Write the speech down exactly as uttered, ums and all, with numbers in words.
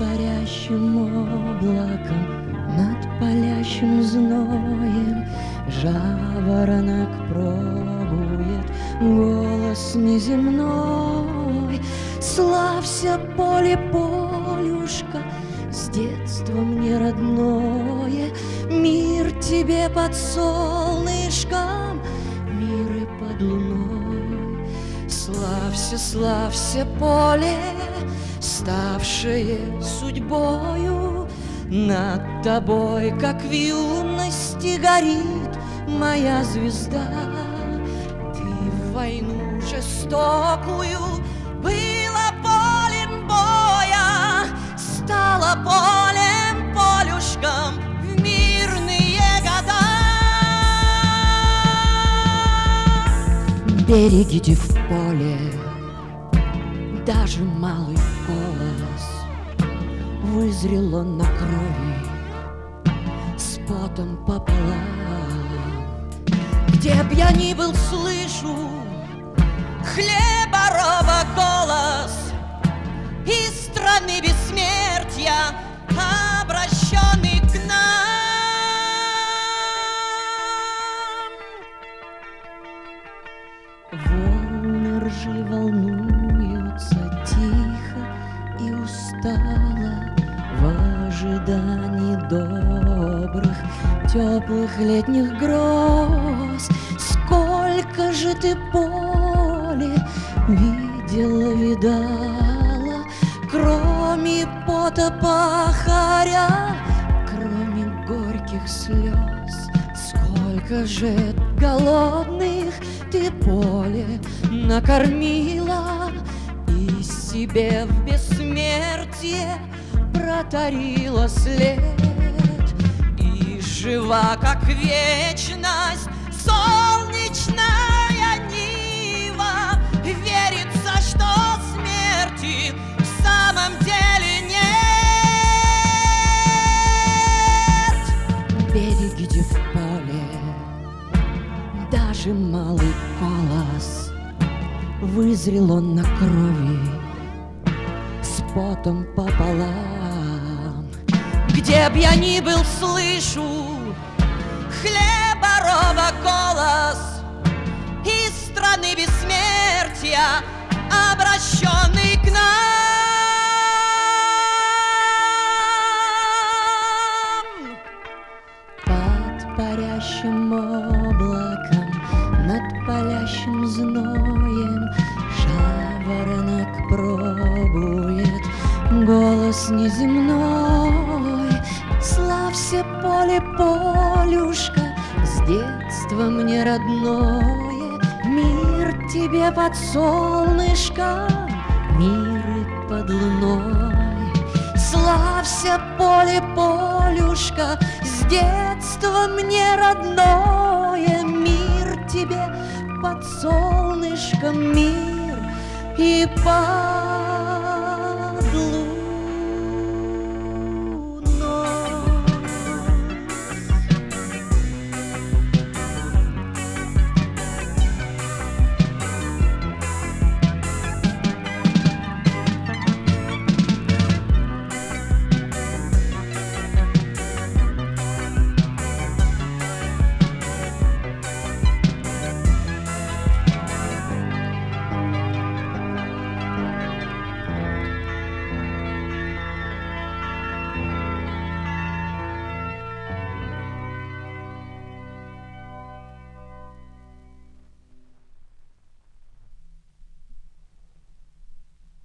парящим облаком, над палящим зноем жаворонок пробует голос неземной. Славься, поле, полюшка, с детства мне родное, мир тебе под солнышком, мир и под луной. Славься, славься, поле, ставшее судьбою, над тобой, как в юности, горит моя звезда. Ты в войну жестокую была полем боя, стала полем, полюшком в мирные года. Берегите в поле, даже малый колос вызрело на крови с потом пополам. Где б я ни был, слышу хлеборова голос из страны бессмертия, обращенный к нам. Волны ржи волнуются тихо и устало в ожидании добрых, теплых летних гроз. Сколько же ты, поле, видела, видала, кроме пота пахаря, кроме горьких слез. Сколько же голодных ты, поле, накормила и себе в бессмертие протарила след. И жива, как вечность, солнечная нива, верится, что смерти в самом деле нет. Берегите в поле, даже малый колос вызрел он на крови с потом пополам. Где б я ни был, слышу хлеборова голос из страны бессмертия, обращенный к нам. Под парящим облаком, над палящим зноем жаворонок пробует голос неземной. Славься, поле, полюшка, с детства мне родное, мир тебе под солнышком, мир и под луной. Славься, поле, полюшка, с детства мне родное, мир тебе под солнышком, мир и под